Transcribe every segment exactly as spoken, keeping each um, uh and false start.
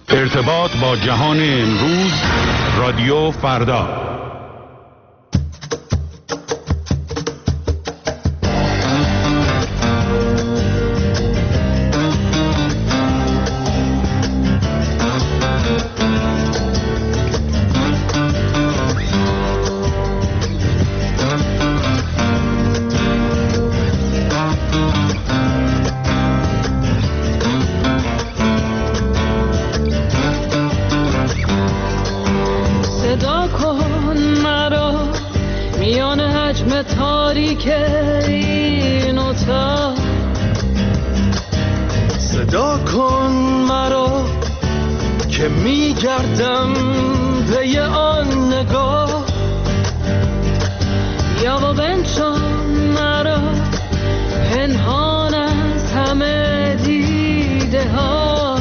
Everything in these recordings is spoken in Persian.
ارتباط با جهان امروز، رادیو فردا. صدا کن مرا که میگردم پی آن نگاه، یا و بنشان مرا پنهان از همه دیده ها،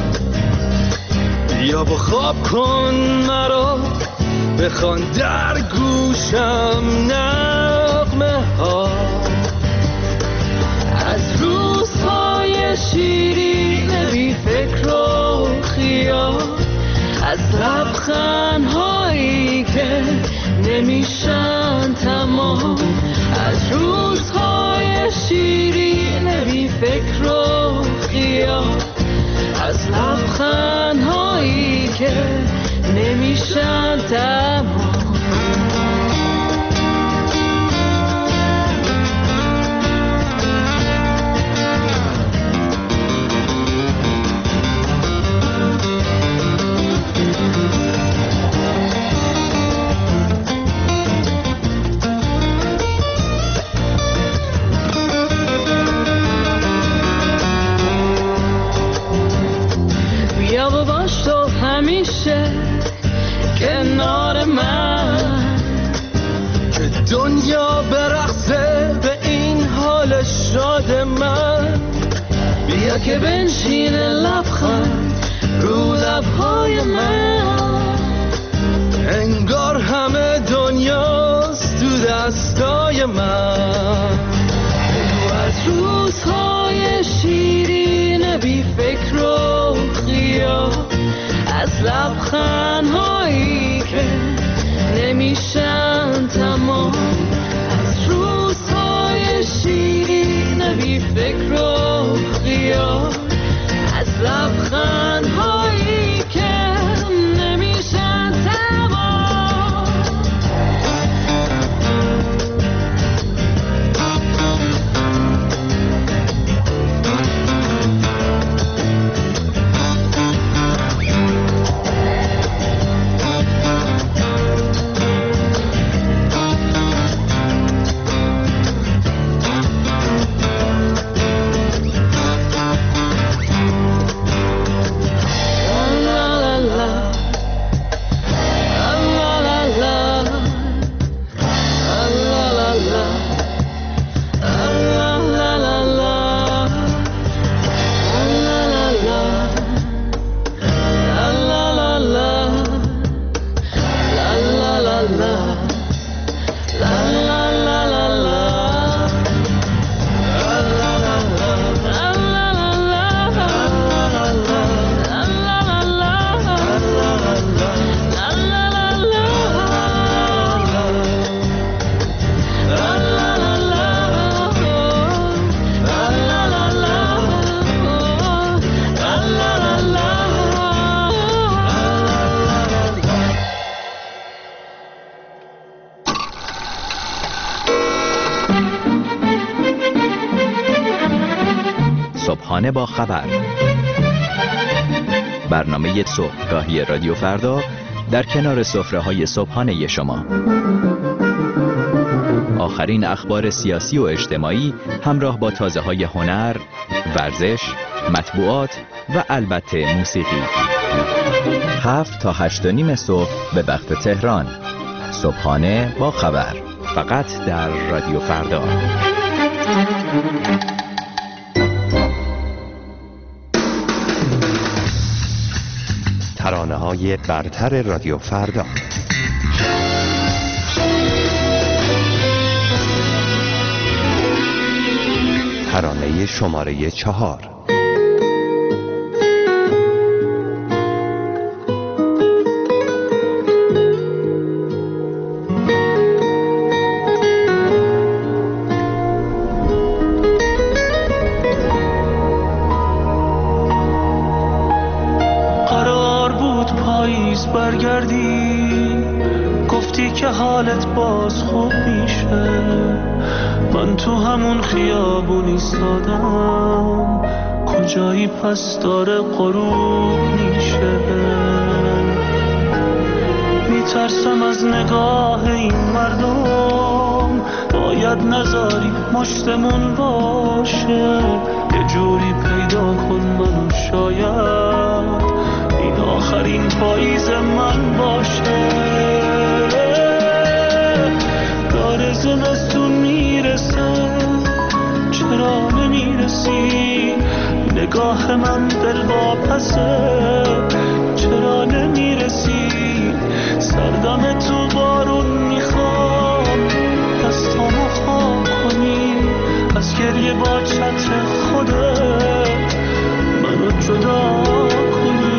یا و خواب کن مرا بخوان در گوشم نغمه ها از روزهای شیرین بی فکر و خیال، از لبخندهایی که نمیشن تمام، از روزهای شیرین بی فکر و خیال، از لبخندهایی که نمیشن تمام. بیا و باش تو همیشه کنار من، که دنیا برقصه به این حال شاد من. بیا که بنشینه لبخند رو لبهای من، انگار همه دنیاست تو دستای من. بگو از روزهای شیرین بی فکر و خیال، از لبخندهایی که نمیشن تمام، از روزهای شیرین بی فکر و خیال، از لبخندهایی که نمیشن تمام. صبحانه با خبر، برنامه صبحگاهی رادیو فردا در کنار سفره‌های صبحانه شما. آخرین اخبار سیاسی و اجتماعی همراه با تازه‌های هنر، ورزش، مطبوعات و البته موسیقی. هفت تا هشت و نیم صبح به وقت تهران. صبحانه با خبر، فقط در رادیو فردا. ترانه‌های برتر رادیو فردا. ترانه شماره چهار. برگردی گفتی که حالت باز خوب میشه، من تو همون خیابون ایستادم، کجایی پس داره غروب میشه. میترسم از نگاه این مردم، باید نذاری مشتمون باشه، یه جوری پیدا کن منو، شاید این آخرین پاییز من باشه. داره زمستون میرسه، چرا نمیرسی؟ نگاه من دل واپسه، چرا نمیرسی؟ سردم تو بارون میخوام، دستامو خواب کنی، از گریه با چتر خودت منو جدا کنی.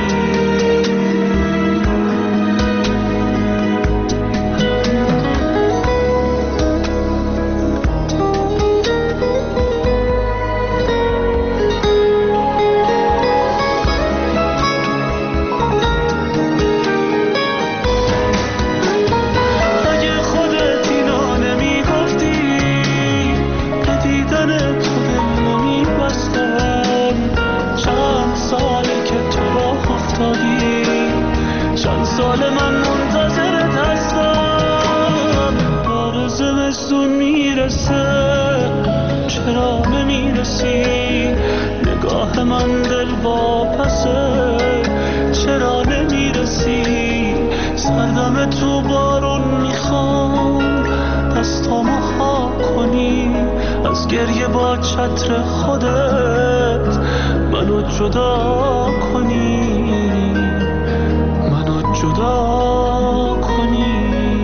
چند سال من منتظرت هستم، داره زمستون میرسه، چرا نمیرسی؟ نگاه من دل واپسه، چرا نمیرسی؟ سردم تو بارون میخوام، دستامو خواب کنی، از گریه با چتر خودت منو جدا کنی، جدا کنی.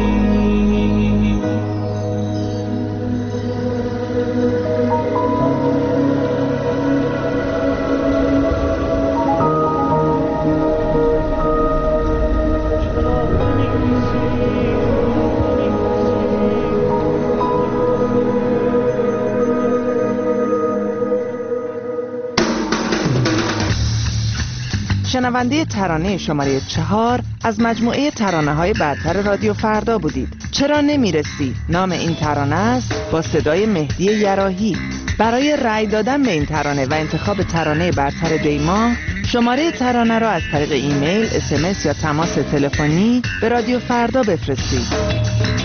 شنونده ترانه شماره چهار از مجموعه ترانه‌های برتر رادیو فردا بودید. چرا نمیرسی؟ نام این ترانه است، با صدای مهدی یراحی. برای رأی دادن به این ترانه و انتخاب ترانه برتر دیما، شماره ترانه را از طریق ایمیل، اس ام اس یا تماس تلفنی به رادیو فردا بفرستید.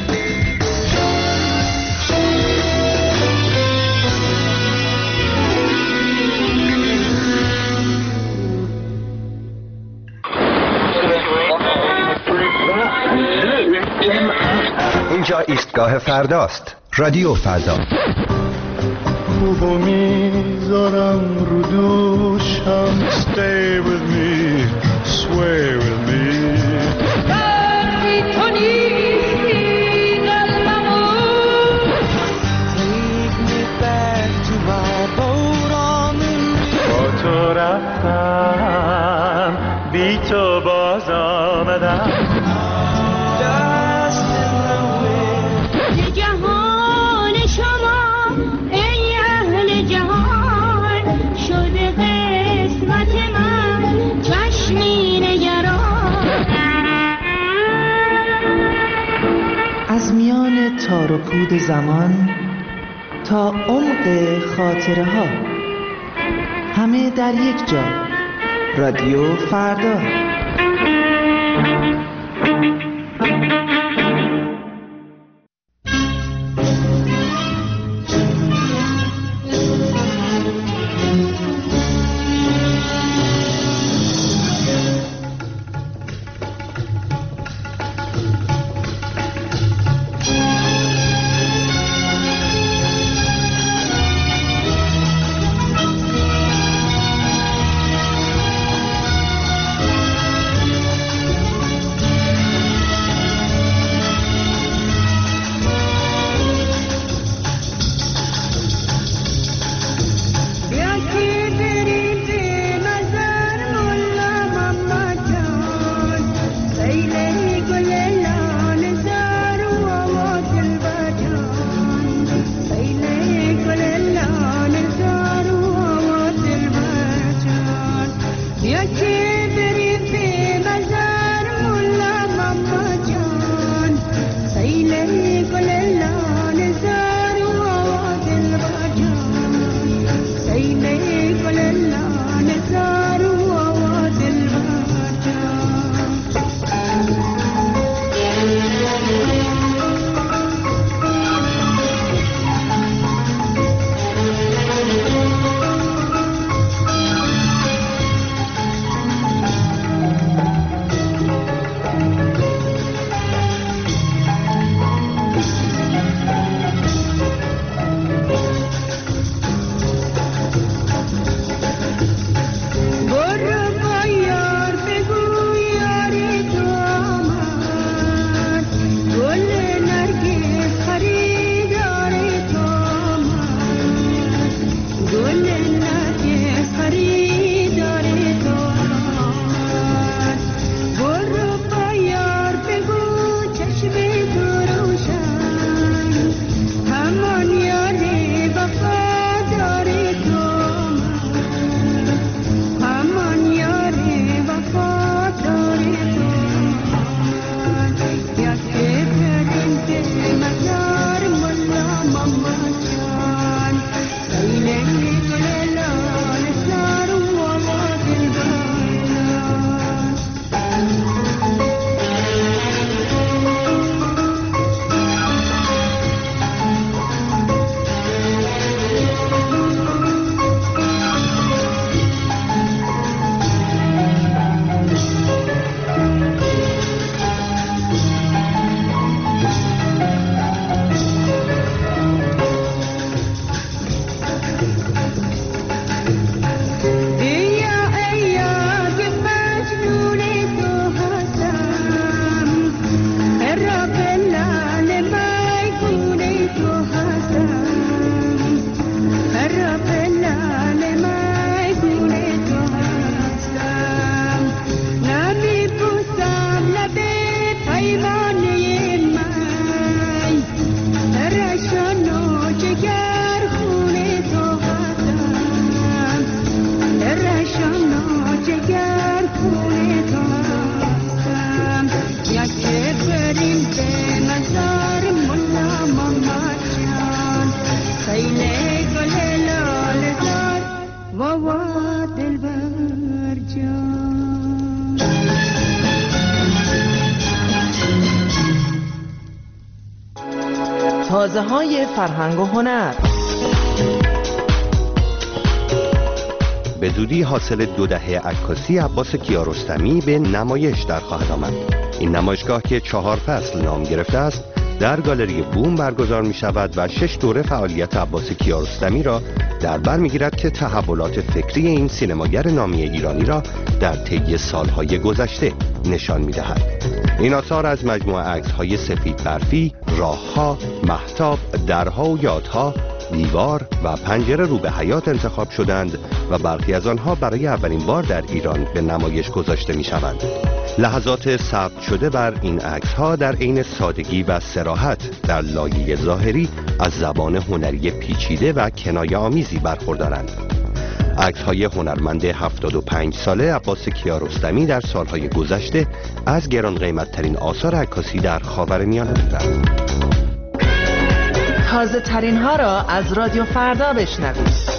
اینجا ایستگاه فرداست، رادیو فردا. خوبو میذارم رو دوشم، stay with me, sway with me. وقتی تو نیستی قلبمو، Take me back to my boat on the river. با تو رفتم، بی تو باز آمدم. از میان تار و پود زمان تا عمق خاطره ها، همه در یک جا. رادیو فردا. تازه های فرهنگ و هنر. به زودی حاصل دو دهه عکاسی عباس کیارستمی به نمایش در خواهد آمد. این نمایشگاه که چهار فصل نام گرفته است در گالری بوم برگزار می شود و شش دوره فعالیت عباس کیارستمی را در بر می گیرد که تحولات فکری این سینماگر نامی ایرانی را در طی سالهای گذشته نشان می دهد. این آثار از مجموعه عکس‌های سفید برفی، راه‌ها، مهتاب، درها و یادها، دیوار و پنجره رو به حیات انتخاب شدند و برخی از آنها برای اولین بار در ایران به نمایش گذاشته می شوند. لحظات ثبت شده بر این عکس‌ها در عین سادگی و صراحت در لایه ظاهری از زبان هنری پیچیده و کنایه آمیزی برخوردارند. عکس‌های هنرمند هفتاد و پنج ساله عباس کیارستمی در سالهای گذشته از گران قیمت‌ترین آثار عکاسی در خاورمیانه بودند. تازه ترین ها را از رادیو فردا بشنوید.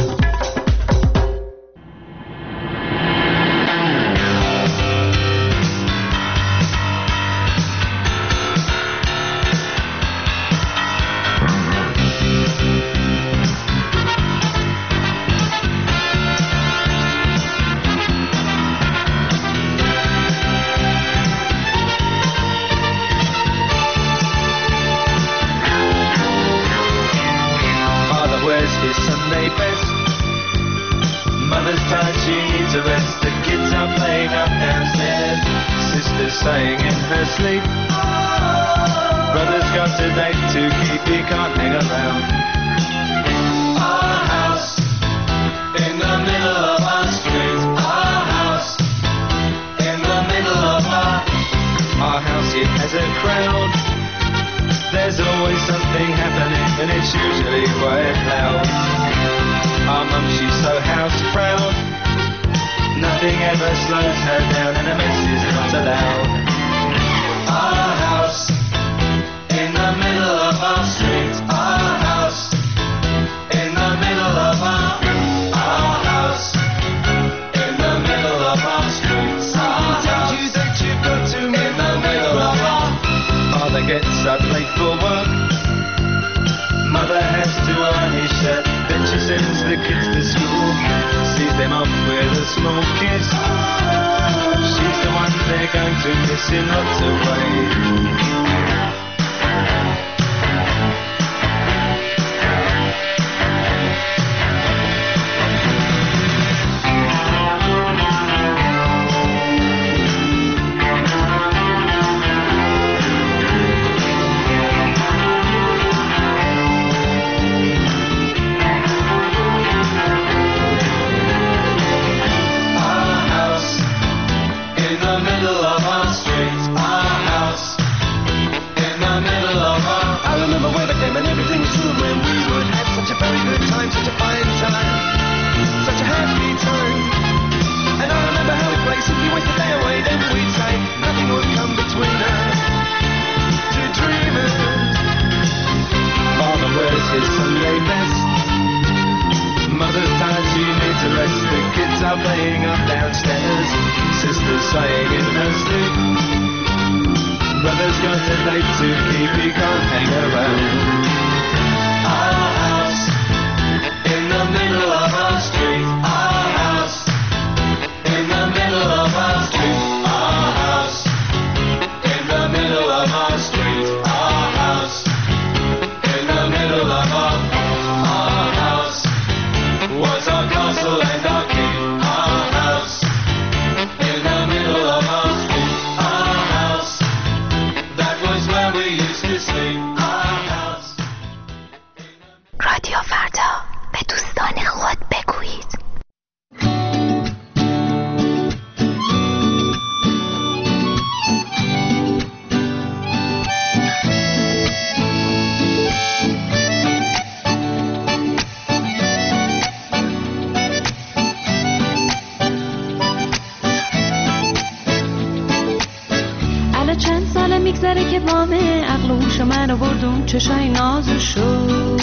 چشای نازشو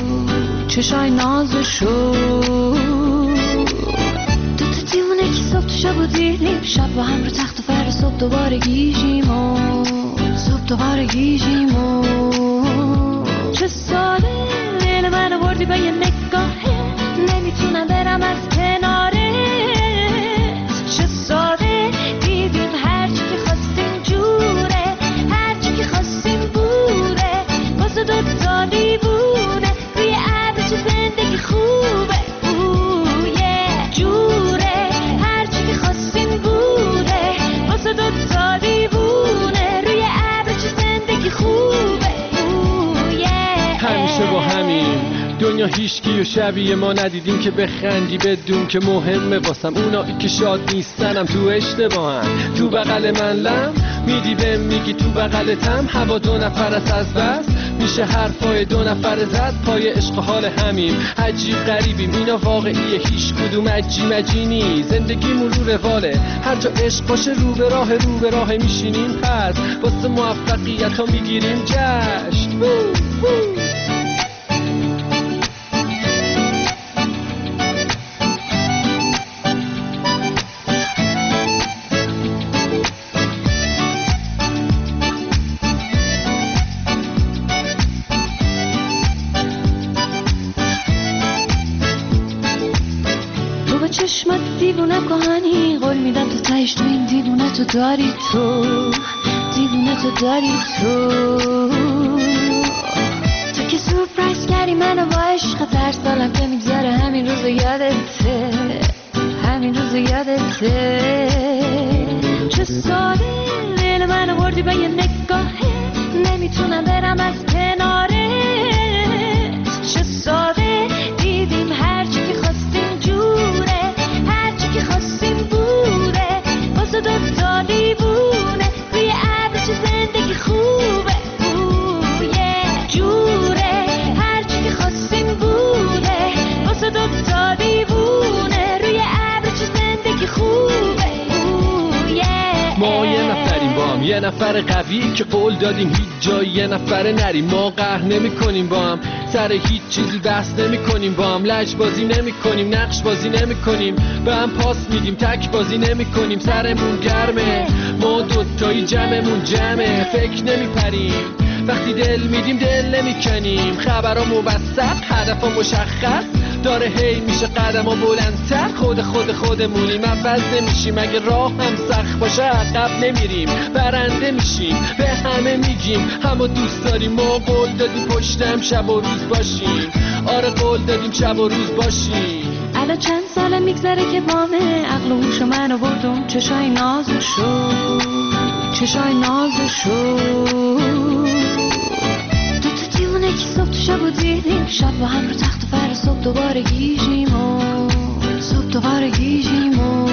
چشای نازشو تو تو دیونه که صبح تو شب و دیدیم شب با هم رو تخت و فر صبح دوباره گیجیم و صبح دوباره گیجیم و چه ساده دل من آوردی با یه نگاهه، نمیتونم برم از کنارت. چه ساده دیدیم هرچی که خواستیم جوره، هرچی که خواستیم بوده، واسه دوتا دیوونه روی ابر چه زندگی خوبه. اوه یه جوره هرچی که خواستیم بوده، واسه دوتا دیوونه روی ابر چه زندگی خوبه. اوه یه همیشه با همین دنیا هیچکی و شبیه ما ندیدیم که بخندی بدون که مهمه واسم. اونایی که شاد نیستنم تو اشتباهن، تو بغل من لم میدی بهم میگی تو بغلتم. هوا دو نفر است از بس میشه حرفای دو نفر زد، پای عشق حال همیم عجیب غریبیم. اینا واقعیه هیچ کدوم عجی مجینی، زندگیمون رو رواله هر جا عشق باشه رو به راه رو به راه میشینیم. پس واسه موفقیت ها میگیریم جشن. وو وو. چشمت دیوونه کهانی، قول میدم تو تهش تو این دیوونه تو داری، تو دیوونه تو داری، تو تو که سورپرایز کردی منو با عشق. هر سالم که میگذره همین روزو یادته، همین روزو یادته. چه ساده دل من آوردی با یه نگاهه، نمیتونم برم از کنارت. چه ساده دیدیم هرچی که خواستیم جوره، هرچی که خواستیم بوده، واسه دوتا دیوونه روی ابر چه زندگی خوبه. اوه یه جوره هرچی که خواستیم بوده، واسه دوتا دیوونه روی ابر چه زندگی خوبه. اوه یه ما یه نفریم با هم، یه نفر قوی که قول دادیم هیچ جای یه نفر نریم. ما قهر نمی کنیم با هم، سر هیچ چیزی بحث نمی کنیم با هم. لج بازی نمی کنیم، نقش بازی نمی کنیم، به هم پاس میدیم، تک بازی نمی کنیم. سرمون گرمه ما دوتایی جمعمون جمعه، فکر نمی پریم وقتی دل میدیم دل نمی کنیم. خبرها موثق هدفها مشخص داره، هی میشه قدم ها بلندتر. خود خود خودمونیم، عوض نمیشیم. اگه راه هم سخت باشه عقب نمیریم، برنده میشیم. به همه میگیم همو دوست داریم. ما قول دادیم پشتم شب و روز باشیم. آره قول دادیم شب و روز باشیم. الان چند ساله میگذره که بامه، عقل و هوش منو بردم چشای نازشو، چشای نازشو. دو تا دیوونه که صبح تو شب و دیدیم، شب با هم رو تخت و فر، صبح دوباره گیجیم و صبح دوباره گیجیم و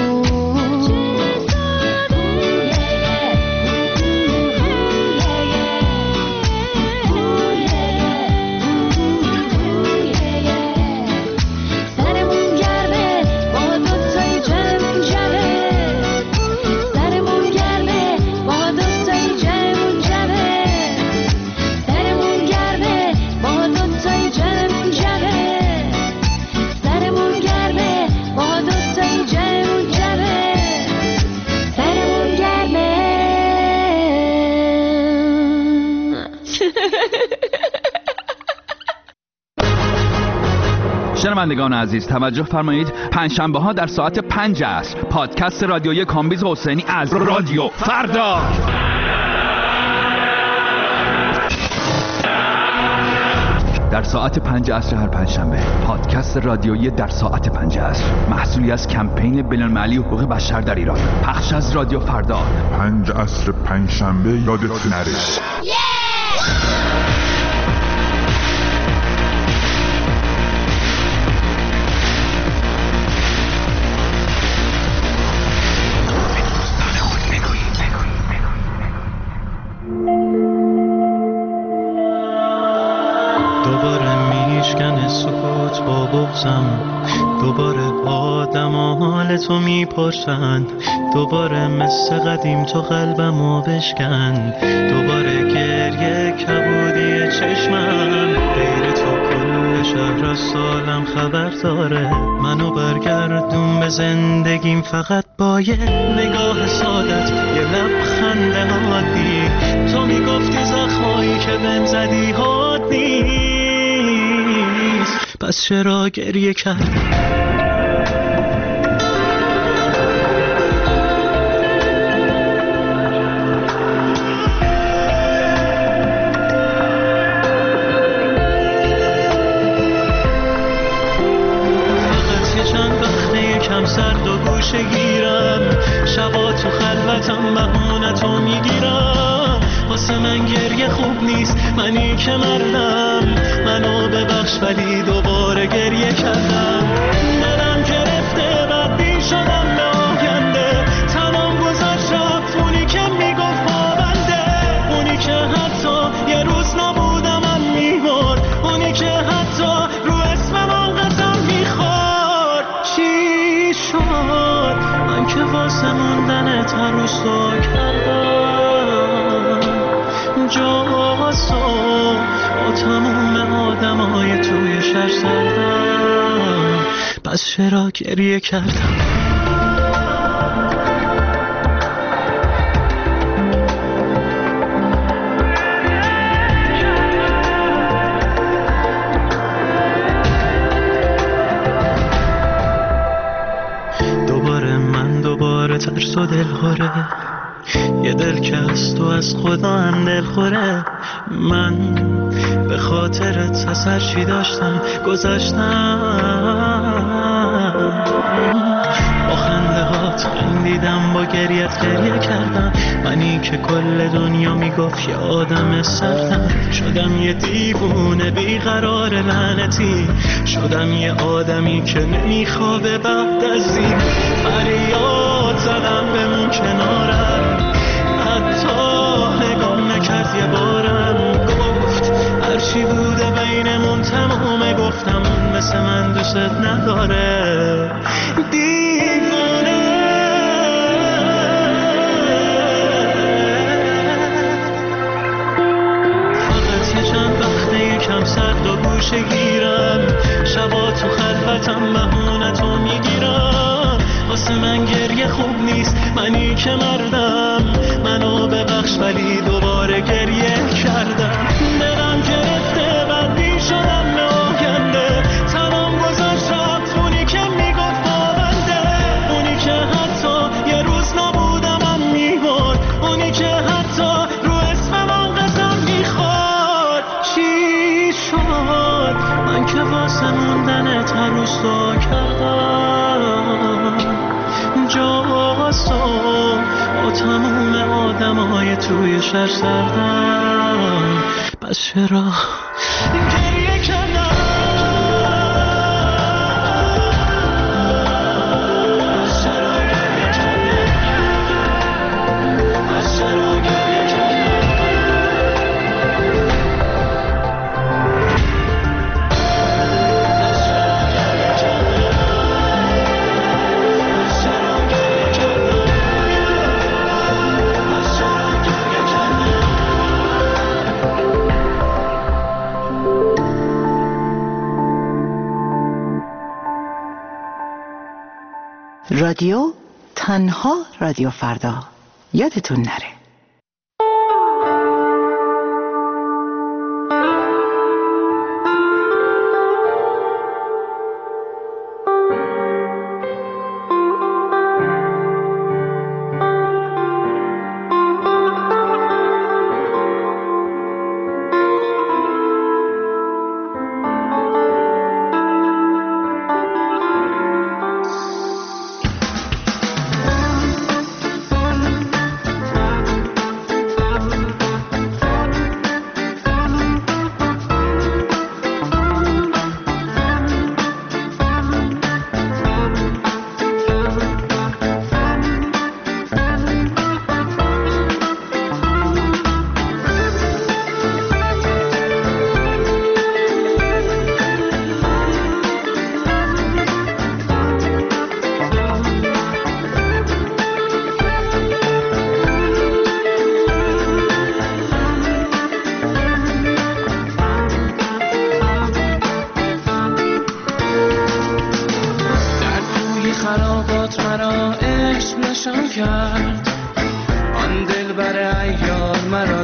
شنوندگان عزیز توجه فرمایید، پنجشنبه ها در ساعت پنج عصر پادکست رادیویی کامبیز حسینی از رادیو فردا. در ساعت پنج عصر هر پنجشنبه پادکست رادیویی در ساعت پنج عصر، محصولی از کمپین بین‌المللی حقوق بشر در ایران، پخش از رادیو فردا. پنج عصر پنجشنبه یادت نره. دوباره آدم حال تو میپرسن، دوباره مثل قدیم تو قلبمو بشکن، دوباره گریه کبودی چشمم، غیر تو کل شهر از سالم خبر داره، منو برگردون به زندگیم فقط با یه نگاه سادت، یه لبخند عادی. تو میگفتی زخمایی که بهم زدی حاد نیست، پس چرا گریه کردم؟ سرد و گوشه گیرم شبا تو خلوتم بهونتو میگیرم واسه من گریه خوب نیست منی که مردم منو ببخش ولی دوباره گریه کردم دلم گرفته بدبین شدم به آینده تمام گذشت رفت اونی که میگفت پابنده اونی که حتی یه روز نبودم من میمرد اونی که حتی رو اسم من قسم میخورد چی شد من که واسه موندنت هر روز سو کردم جاسو با تموم آدم های توی شهر سردم پس چرا گریه کردم؟ ترس و دل خوره یه دل که از تو از خدا هم دل خوره من به خاطرت اثر چی داشتم گذاشتم با خنده هات خندیدم با گریت گریه کردم منی که کل دنیا میگفت یه آدم سردم شدم یه دیوونه بیقرار لعنتی شدم یه آدمی که نمیخوابه بعد از این فریاد زدم بمون کنارم حتی نگام نکرد یه بارم گفت هرچی بوده بینمون تمومه گفتم اون مثل من دوست نداره دیوونه فقط یه چند وقته یکم سرد و گوشه گیرم شبا تو خلوتم بهونتو میگیرم واسه من گریه خوب نیست منی که مردم منو ببخش ولی دوباره گریه کردم دلم گرفته بدبین شدم به آینده تمام گذاشت رفت اونی که میگفت پابنده اونی که حتی یه روز نبودم من میمرد اونی که حتی رو اسم من قسم میخورد چی شد من که واسه موندنت هر روز سو کردم جاسو با تموم آدم های توی شهر سردم پس چرا گریه کردم؟ رادیو تنها رادیو فردا یادتون نره.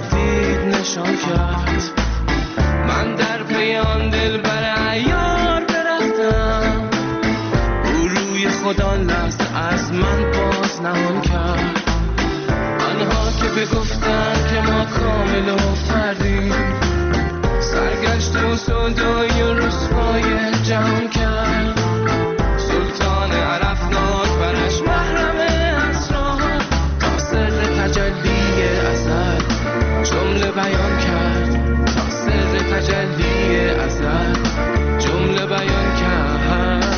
نشان کرد من در پی آن دل بر عیار خدا لحظه از من باز نهان کرد. آنها که بگفتن که ما کامل و فردیم، سرگشت و سودای و رسوای جهان کرد. سلطان عرفناک برش محرم اسرار، تا سر تجلی ازل جمله بیان کرد. تا سر تجلی ازل جمله بیان کرد.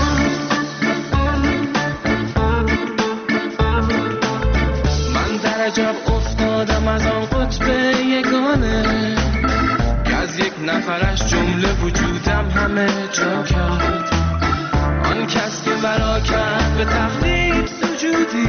من در عجب افتادم از آن قطب یگانه، که از یک نفرش جمله وجودم همه جا کرد. آن کس که برا کرد به تقلید سجودی،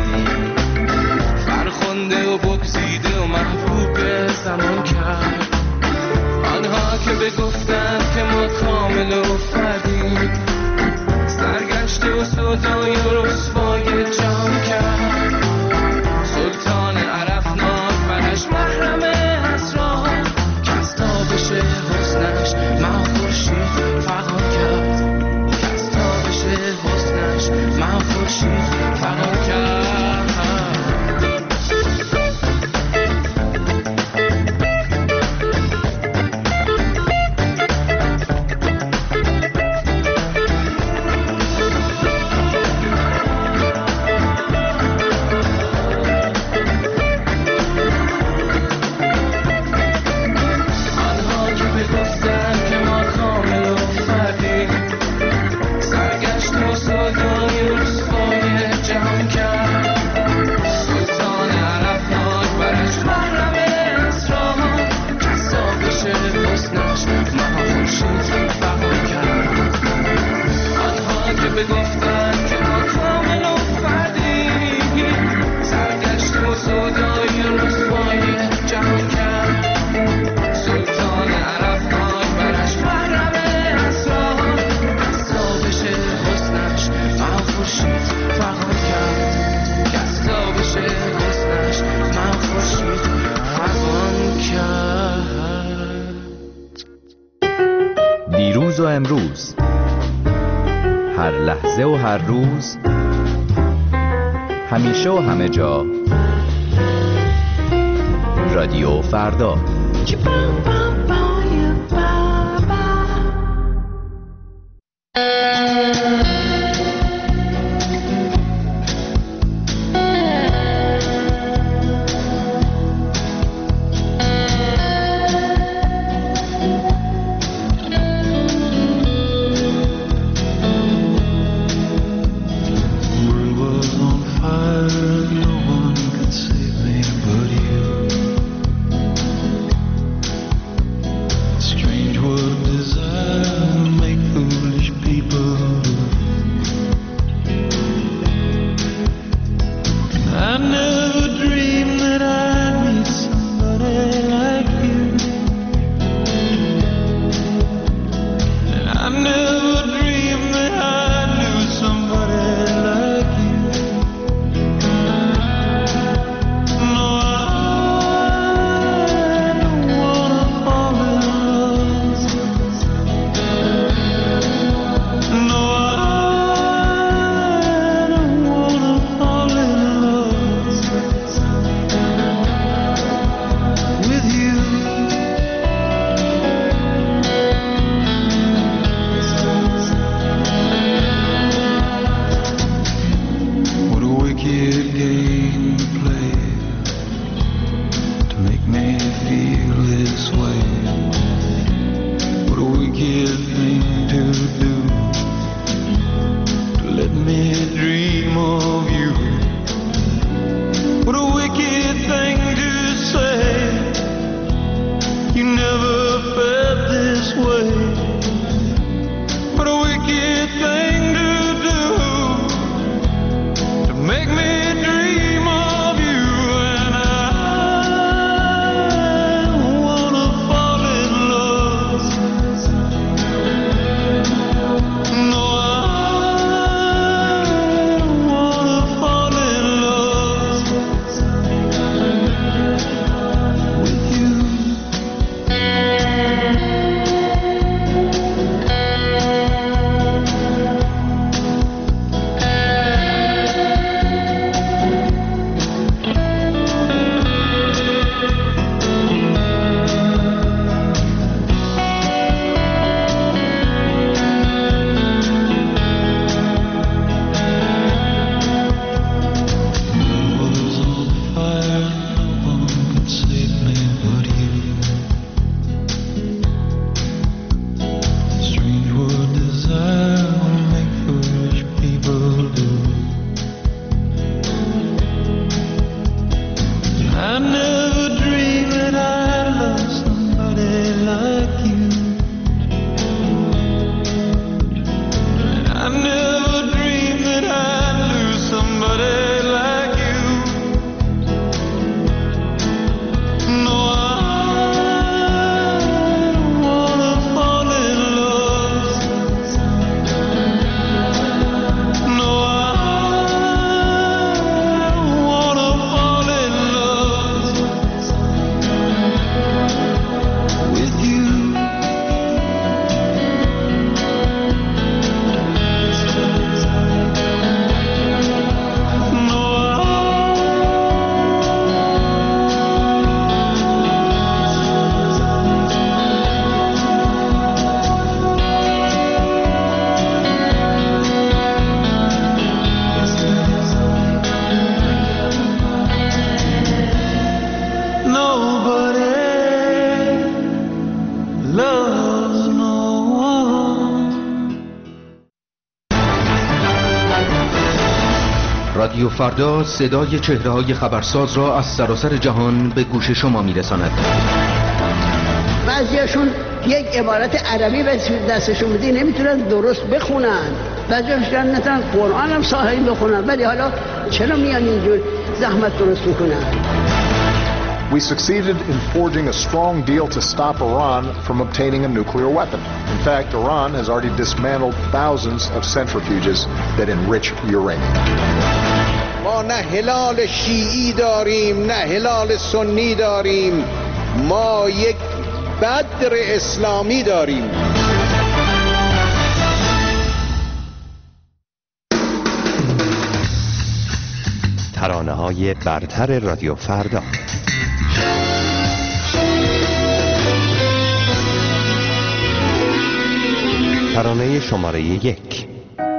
فرخنده و بگزیده و محبوب زمان کرد. آنها که بگفتند که ما کامل و فردیم، سرگشته و سودای و رسوای جهان کرد. سلطان عرفناک برش محرم اسرار، که از تابش حسنش ماه خورشید فغان کرد. که از تابش حسنش ماه خورشید فغان کرد. دیروز و امروز، هر لحظه و هر روز، همیشه و همه جا، رادیو فردا. People فردا صدای چهره‌های خبرساز را از سراسر جهان به گوش شما می‌رساند. بعضیاشون یک عبارت عربی به دستشون بدی نمیتونن درست بخونن، بعضیاشون نتونن قرآن هم صحیح بخونن، ولی حالا چرا میان اینجور زحمت درست میکنن؟ We succeeded in forging a strong deal to stop Iran from obtaining a nuclear weapon. In fact, Iran has already dismantled thousands of centrifuges that enrich uranium. ما نه هلال شیعی داریم نه هلال سنی داریم، ما یک بدر اسلامی داریم. ترانه‌های برتر رادیو فردا. ترانه شماره یک.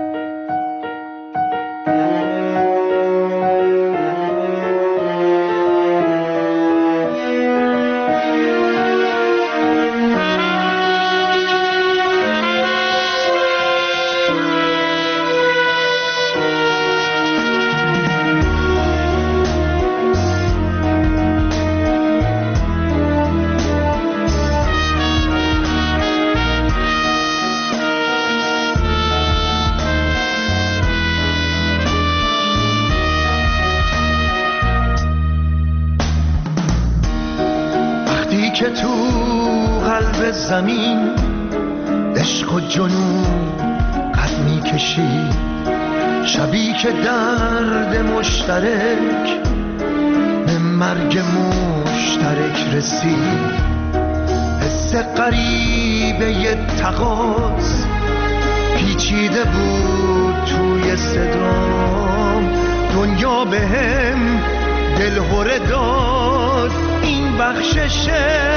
که تو قلب زمین عشق و جنون قد می کشی، شبی که درد مشترک به مرگ مشترک رسید، حس غریبه ی تقاص پیچیده بود توی صدام، دنیا به هم دلهوره داد، این بخششه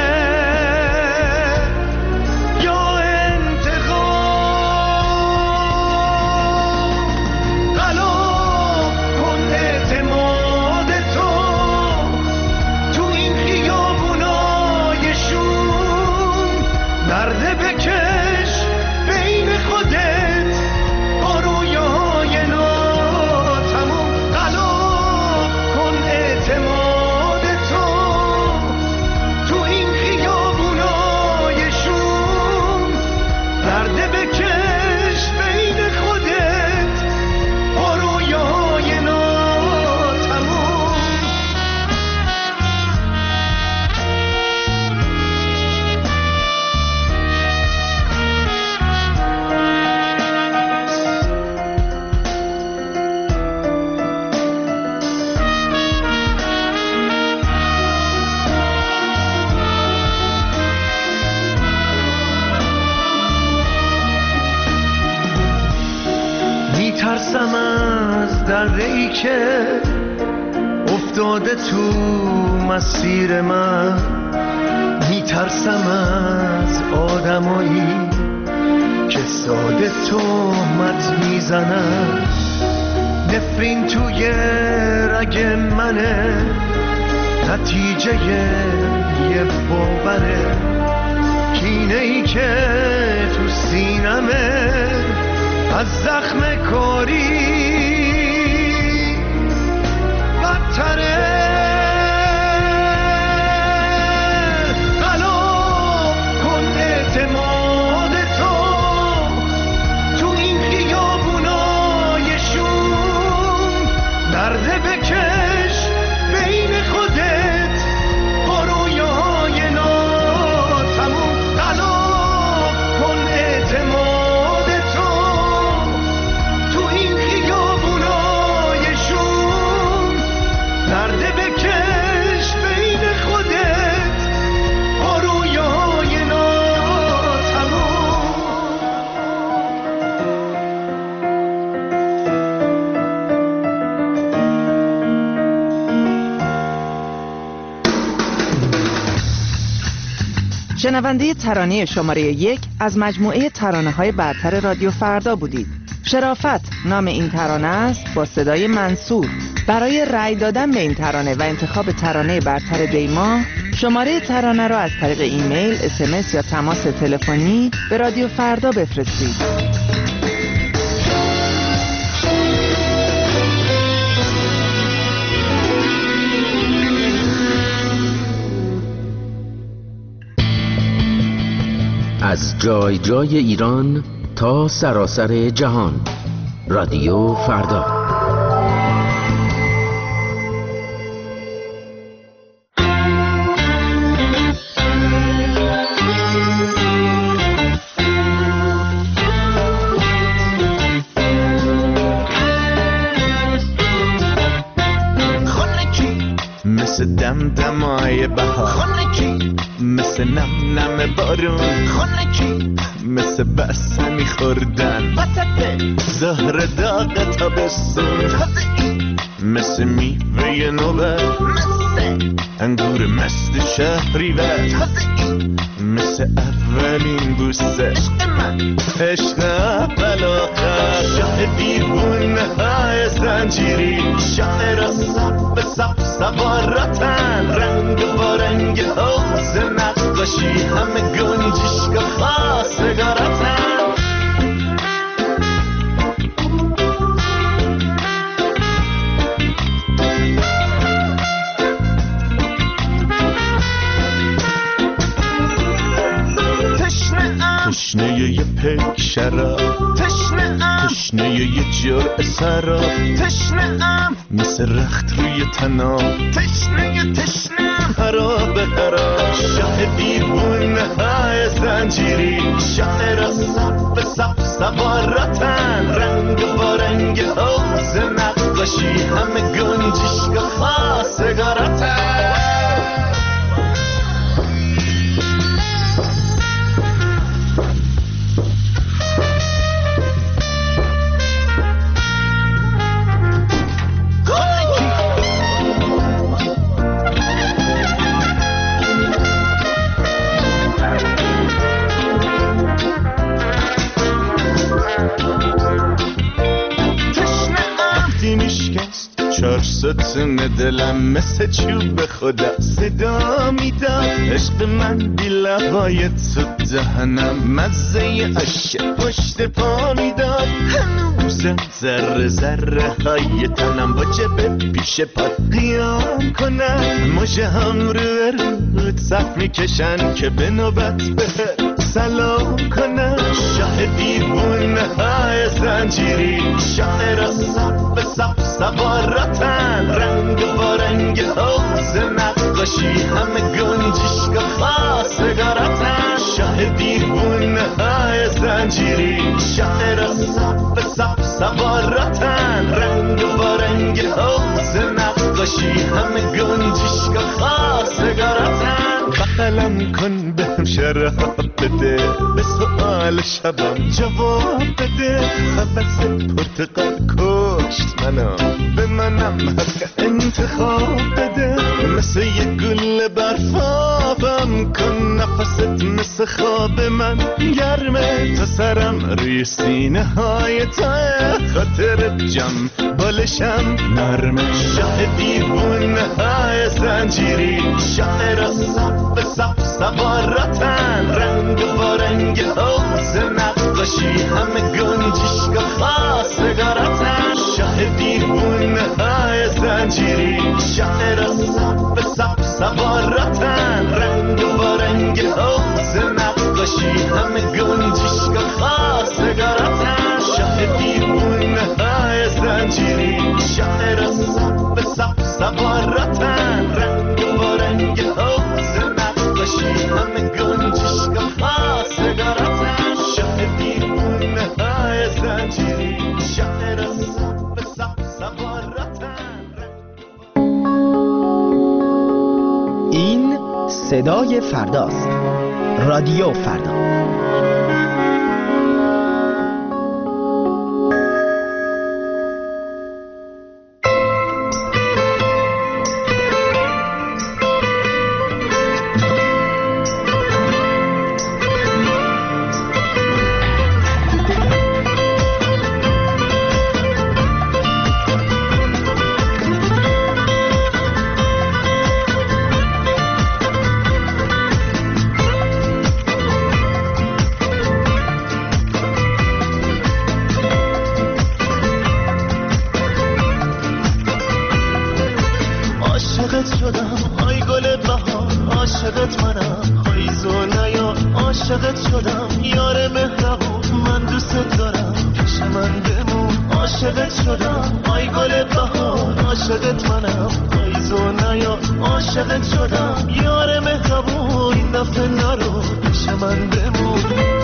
یا انتقام، غلا کن اعتماد تو تو این خیابونای شوم، درد بکش بین خودت با رویای ناتموم، غلا کن اعتماد ترسم از درده‌ای که افتاده تو مسیر من، میترسم از آدمایی که ساده تهمت میزنن، نفرین توی رگ منه نتیجه یه باوره، کینه‌ای که تو سینمه از زخم کاری بدتره، غلا کن اعتماد تو تو این خیابونای شوم، درد بکش بین خودت با رویای ناتموم، غلا کن اعتماد شنونده ترانه شماره یک از مجموعه ترانه‌های برتر رادیو فردا بودید. شرافت نام این ترانه است با صدای منصور. برای رأی دادن به این ترانه و انتخاب ترانه برتر دیما، شماره ترانه را از طریق ایمیل، اس ام اس یا تماس تلفنی به رادیو فردا بفرستید. از جای جای ایران تا سراسر جهان. رادیو فردا. مثل دم دمای بهار، خونکی مثل نم نم بارون، خونکی مثل بسمی خوردن وسط زهر داغ تابستون، مثل میوه نوبت، مثل انگور مست شهریور، مثل اولین بوسه عشق من، عشق اول آخر، شاه دیوونه های زنجیری، شاه را سب سب سواراتن، رنگ با رنگ حوز نقاشی، همه گنجشگاه خواستگاراتن. تشنه یه پیک شراب، تشنه ام تشنه یه جرعه سراب، تشنه ام مثل رخت روی تناب، تشنه تشنه خراب خراب، شاه دیوونه های زنجیری، شاه را سب سب سواراتن، رنگ با رنگ حوز نقاشی، همه گنجشگاه خواستگاراتن. چار ستون دلم مثل چوب خدا صدا میدم، عشق من بی لبای تو دهنم مزه عشق پشت پا میدم، هنوزم ذره ذره های تنم با جبه پیش پات قیام کنم، مژه هم رو رود صف میکشن که به نوبت به سلام کنم، شاه دیوونه های زنجیری، شاه را سب سب سواراتن، رنگ با رنگ حوز نقاشی، همه گنجشگاه خواستگاراتن، شاه دیوونه های زنجیری، شاه را سب سب سواراتن، رنگ با رنگ حوز نقاشی، همه گنجشگاه خواستگاراتن. بغلم کن بهم شراب بده، به سؤال شبم جواب بده، حوث پرتقال کشت منو، به منم حق انتخاب بده، مثل یه گل برفابم کن، نفست مثل خواب من گرمه، تا سرم روی سینه های تاه، خاطر جم بالشم نرمه، شاه دیوونه های زنجیری، شاه را سب سب سواراتن، رنگ با رنگ حوز نقاشی، همه گنجشگاه خواستگاراتن، شاه دیوونه های زنجیری، شاه را سب سب سواراتن، رنگ با رنگ حوز نقاشی، همه گنجشگاه خواستگاراتن، شاه دیوونه های زنجیری، شاه را سب سب سواراتن، رنگ با رنگ حوز نقاشی، همه گنجشگاه خواستگاراتن، شاه دیوونه های زنجیری، شاه را سب سب سواراتن. این صدای فرداست. رادیو فردا. عاشقت شدم های گل بهار، عاشقت منم های پاییزو نیا عاشقت شدم یار مهربون من دوست دارم پیش من بمون عاشقت شدم آی گل بهار عاشقت منم پاییزو نیا عاشقت شدم یار مهربون این دفعه نرو پیش من بمون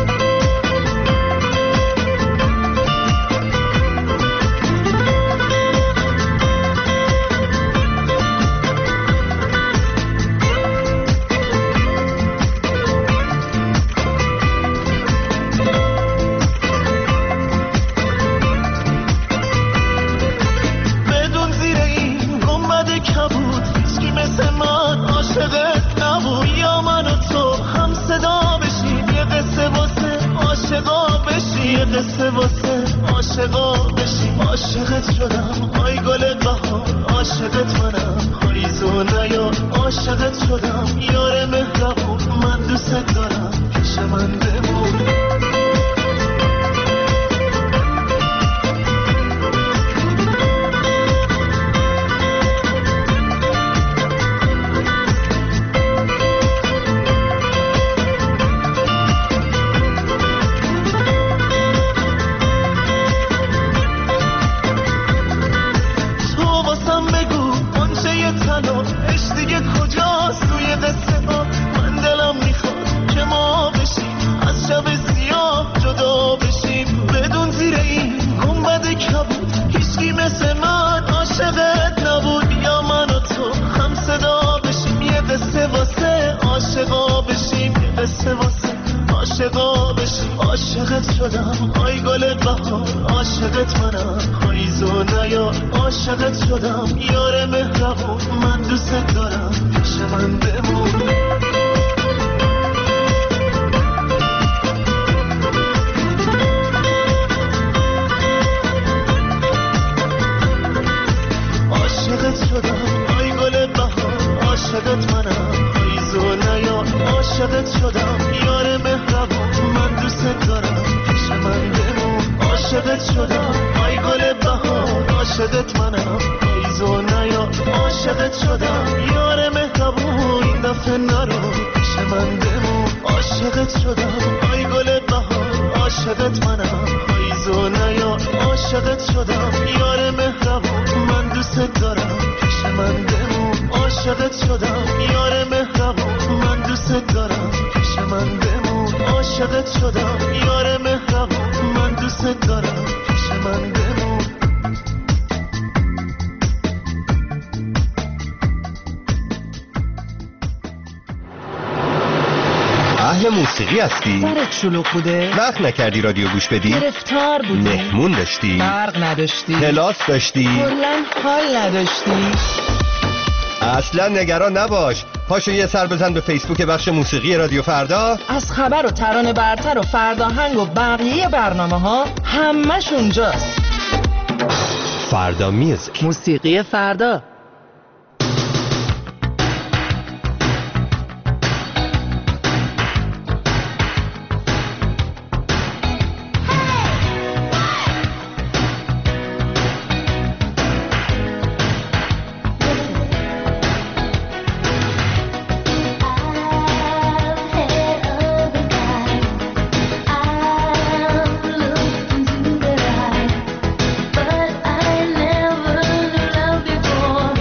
قصه واسه عاشقا بشیم عاشقت شدم آی گل بهار عاشقت منم پاییزو نیا عاشقت شدم یار مهربون من دوست دارم پیش من بمون عاشقت شدم آی گل بهار عاشقت منم پاییزو نیا عاشقت شدم یار مهربون من دوست دارم پیش من بمون عاشقت شدم آی گل بهار عاشقت منم پاییزو نیا عاشقت شدم یار مهربون من دوست دارم پیش من بمون عاشقت شدم آی گل بهار عاشقت منم پاییزو نیا عاشقت شدم یار مهربون این دفعه نرو پیش من بمون عاشقت شدم آی گل بهار عاشقت منم پاییزو نیا عاشقت شدم یار مهربون من دوست دارم پیش من بمون عاشقت شدم یار مهربون من دوست دارم پیش من بمون عاشقت شدم یار مهربون من دوست دارم پیش من بمون اهل موسیقی هستی؟ سرت شلوغ بوده؟ وقت نکردی رادیو گوش بدی؟ گرفتار بودی؟ مهمون داشتی؟ برق نداشتی؟ کلاس داشتی؟ کلاً حال نداشتی؟ اصلا نگران نباش، پاشو یه سر بزن به فیسبوک بخش موسیقی رادیو فردا. از خبر و ترانه برتر و فرداهنگ و بقیه برنامه ها همش اونجاست. فردا میوزیک، موسیقی فردا. But I never knew love before.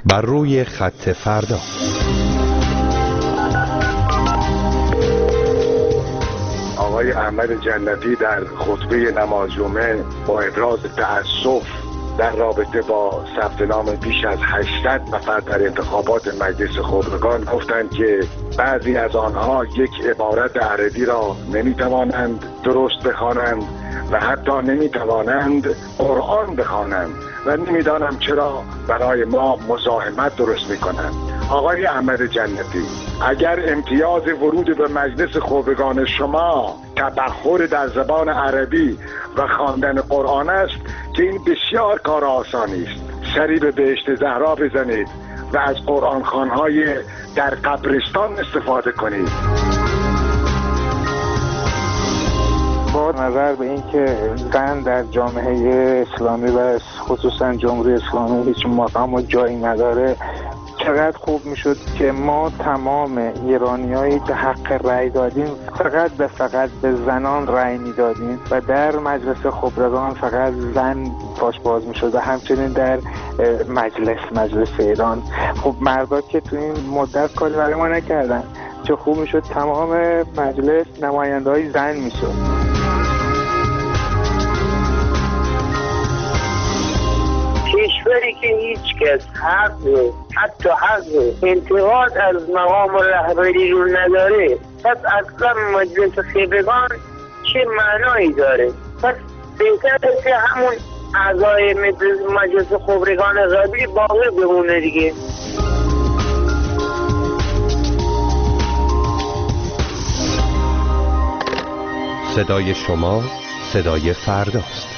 بر روی خط فردا. آقای احمد جنتی در خطبه نماز جمعه با ابراز تأسف در رابطه با ثبت نام بیش از هشتصد نفر در انتخابات مجلس خبرگان گفتند که بعضی از آنها یک عبارت عربی را نمیتوانند درست بخوانند و حتی نمیتوانند قرآن بخوانند و نمیدانم چرا برای ما مزاحمت درست میکنند. آقای احمد جنتی، اگر امتیاز ورود به مجلس خبرگان شما تبخر در زبان عربی و خواندن قرآن است که این بسیار کار آسانی است، سری به بهشت زهرا بزنید و از قرآن خوانهای در قبرستان استفاده کنید. با نظر به این که زن در جامعه اسلامی و خصوصا جمهوری اسلامی هیچ مقام و جایی نداره، چقدر خوب میشد که ما تمام ایرانیایی که حق رأی دادیم فقط به فقط به زنان رأی میدادیم و در مجلس خبرگان فقط زن پاش باز میشد و همچنین در مجلس مجلس ایران. خب مردا که تو این مدت کاری برای ما نکردن، چه خوب میشد تمام مجلس نماینده های زن میشد. کشوری که هیچ کس حق حتی حق انتقاد از مقام رهبری رو نداره، پس اصلا مجلس خبرگان چه معنایی داره؟ پس بهتره که همون اعضای مجلس خبرگان قبلی باقی بمونه دیگه. صدای شما صدای فرداست.